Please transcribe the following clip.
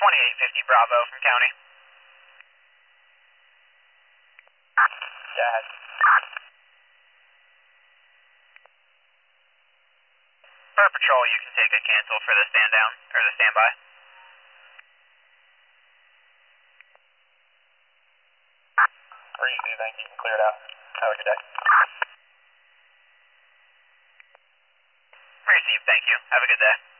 2850 Bravo from County. Go ahead. For patrol, you can take a cancel for the stand down, or the standby. Easy, thank you. Clear it out. Have a good day. Received, thank you. Have a good day.